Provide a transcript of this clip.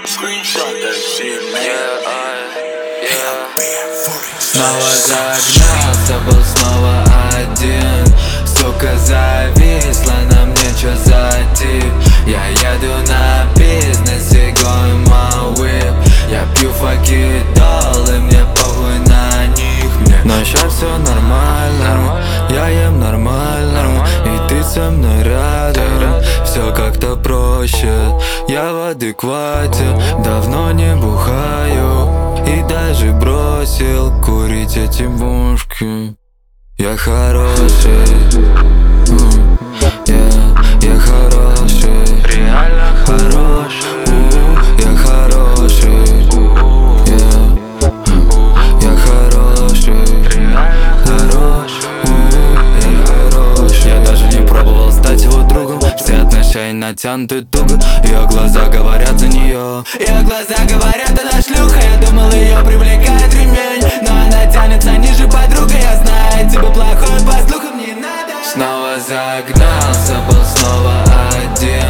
Снова загнался, был снова один. Сука зависла на мне, чё за тип? Я еду на бизнес и going my whip. Я пью факидол и мне похуй на них. Но щас всё нормально, я ем нормально, и ты со мной рядом. Всё как-то проще, я в адеквате, давно не бухаю и даже бросил курить эти бушки. Я хороший, я хороший, реально хороший. Я хороший, я хороший, реально хороший. Я хороший. Я даже не пробовал стать его другом. Все отношения натянуты туго. Ее глаза говорят за нее. Ее глаза говорят, она шлюха. Я думал, ее привлекает ремень, но она тянется ниже подруга. Я знаю, тебе плохой, по слухам не надо. Снова загнался, был снова один.